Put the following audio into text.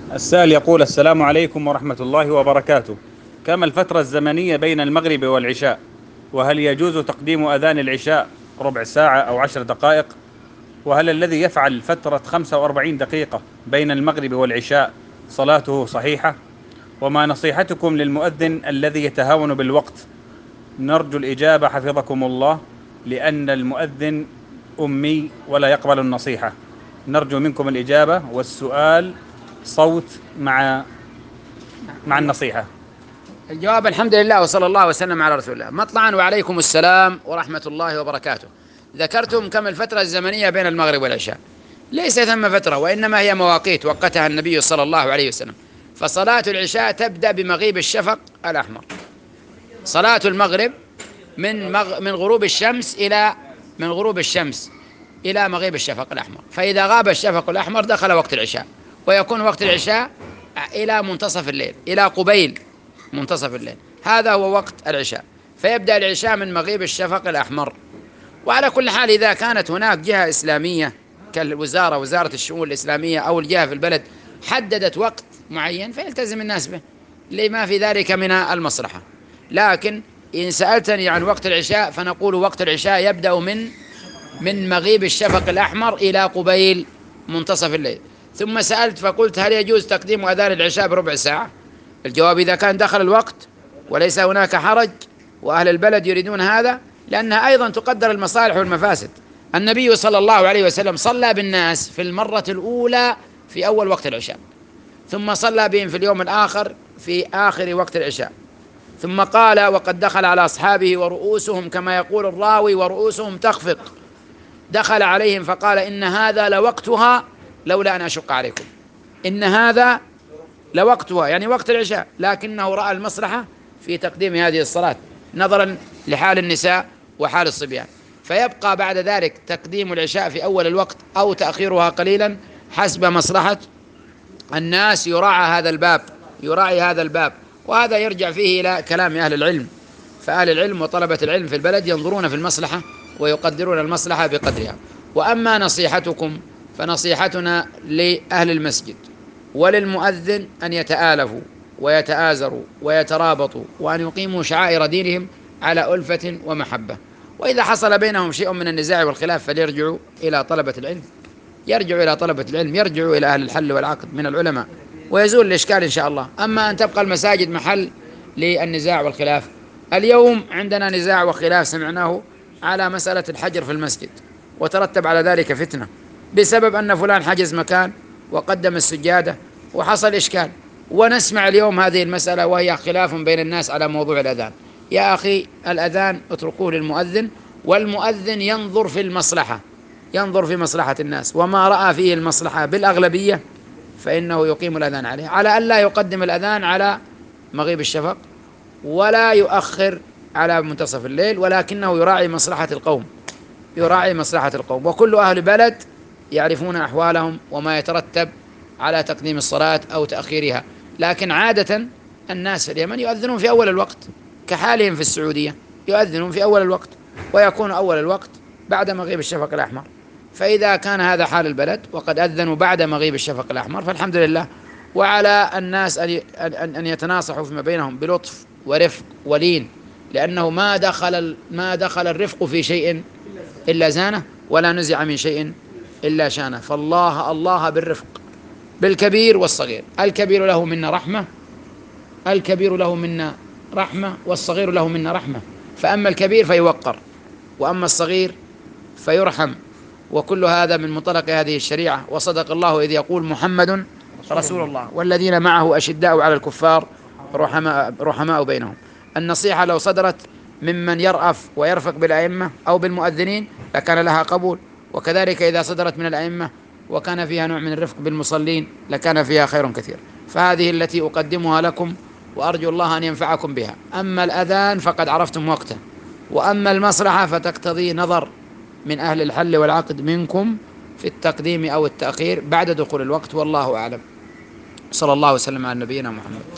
السائل يقول: السلام عليكم ورحمة الله وبركاته. كما الفترة الزمنية بين المغرب والعشاء؟ وهل يجوز تقديم أذان العشاء ربع ساعة أو 10 دقائق؟ وهل الذي يفعل فترة 45 دقيقة بين المغرب والعشاء صلاته صحيحة؟ وما نصيحتكم للمؤذن الذي يتهاون بالوقت؟ نرجو الإجابة حفظكم الله، لأن المؤذن أمي ولا يقبل النصيحة. نرجو منكم الإجابة والسؤال صوت مع النصيحة. الجواب: الحمد لله وصلى الله وسلم على رسول الله. مطلعا وعليكم السلام ورحمة الله وبركاته. ذكرتم كم الفترة الزمنية بين المغرب والعشاء. ليس ثم فترة، وإنما هي مواقيت وقتها النبي صلى الله عليه وسلم. فصلاة العشاء تبدأ بمغيب الشفق الأحمر. صلاة المغرب من غروب الشمس إلى مغيب الشفق الأحمر. فإذا غاب الشفق الأحمر دخل وقت العشاء، ويكون وقت العشاء إلى منتصف الليل، إلى قبيل منتصف الليل. هذا هو وقت العشاء. فيبدأ العشاء من مغيب الشفق الأحمر. وعلى كل حال، إذا كانت هناك جهة إسلامية وزارة الشؤون الإسلامية أو الجهة في البلد حددت وقت معين فيلتزم الناس به، لما في ذلك من المصلحة. لكن إن سألتني عن وقت العشاء فنقول وقت العشاء يبدأ من مغيب الشفق الأحمر إلى قبيل منتصف الليل. ثم سألت فقلت: هل يجوز تقديم أذان العشاء بربع ساعة؟ الجواب: إذا كان دخل الوقت وليس هناك حرج وأهل البلد يريدون هذا، لأنها أيضا تقدر المصالح والمفاسد. النبي صلى الله عليه وسلم صلى بالناس في المرة الأولى في أول وقت العشاء، ثم صلى بهم في اليوم الآخر في آخر وقت العشاء، ثم قال: وقد دخل على أصحابه ورؤوسهم، كما يقول الراوي، ورؤوسهم تخفق. دخل عليهم فقال: إن هذا لوقتها لولا أن أشق عليكم. إن هذا لوقتها، يعني وقت العشاء، لكنه رأى المصلحة في تقديم هذه الصلاة نظرا لحال النساء وحال الصبيان. فيبقى بعد ذلك تقديم العشاء في أول الوقت أو تأخيرها قليلا حسب مصلحة الناس. يراعي هذا الباب، وهذا يرجع فيه إلى كلام أهل العلم. فأهل العلم وطلبة العلم في البلد ينظرون في المصلحة ويقدرون المصلحة بقدرها. وأما نصيحتكم فنصيحتنا لأهل المسجد وللمؤذن أن يتآلفوا ويتآزروا ويترابطوا، وأن يقيموا شعائر دينهم على ألفة ومحبة. وإذا حصل بينهم شيء من النزاع والخلاف فليرجعوا إلى طلبة العلم، يرجعوا إلى أهل الحل والعقد من العلماء، ويزول الإشكال إن شاء الله. أما أن تبقى المساجد محل للنزاع والخلاف، اليوم عندنا نزاع وخلاف سمعناه على مسألة الحجر في المسجد، وترتب على ذلك فتنة بسبب أن فلان حجز مكان وقدم السجادة وحصل إشكال. ونسمع اليوم هذه المسألة وهي خلاف بين الناس على موضوع الأذان. يا أخي، الأذان اتركوه للمؤذن، والمؤذن ينظر في مصلحة الناس، وما رأى فيه المصلحة بالأغلبية فإنه يقيم الأذان عليه، على أن لا يقدم الأذان على مغيب الشفق ولا يؤخر على منتصف الليل، ولكنه يراعي مصلحة القوم. وكل أهل بلد يعرفون أحوالهم وما يترتب على تقديم الصلاة أو تأخيرها. لكن عادة الناس في اليمن يؤذنون في أول الوقت، كحالهم في السعودية يؤذنون في أول الوقت، ويكون أول الوقت بعد مغيب الشفق الأحمر. فإذا كان هذا حال البلد وقد أذنوا بعد مغيب الشفق الأحمر فالحمد لله. وعلى الناس أن يتناصحوا فيما بينهم بلطف ورفق ولين، لأنه ما دخل الرفق في شيء إلا زانه، ولا نزع من شيء إلا شانه. فالله بالرفق بالكبير والصغير. الكبير له منا رحمة والصغير له منا رحمة. فأما الكبير فيوقر، وأما الصغير فيرحم. وكل هذا من منطلق هذه الشريعة. وصدق الله إذ يقول: محمد رسول الله والذين معه أشداء على الكفار رحماء بينهم. النصيحة لو صدرت ممن يرأف ويرفق بالأئمة أو بالمؤذنين لكان لها قبول، وكذلك إذا صدرت من الأئمة وكان فيها نوع من الرفق بالمصلين لكان فيها خير كثير. فهذه التي أقدمها لكم، وأرجو الله أن ينفعكم بها. أما الأذان فقد عرفتم وقته، وأما المصلحة فتقتضي نظر من أهل الحل والعقد منكم في التقديم أو التأخير بعد دخول الوقت، والله أعلم. صلى الله وسلم على نبينا محمد.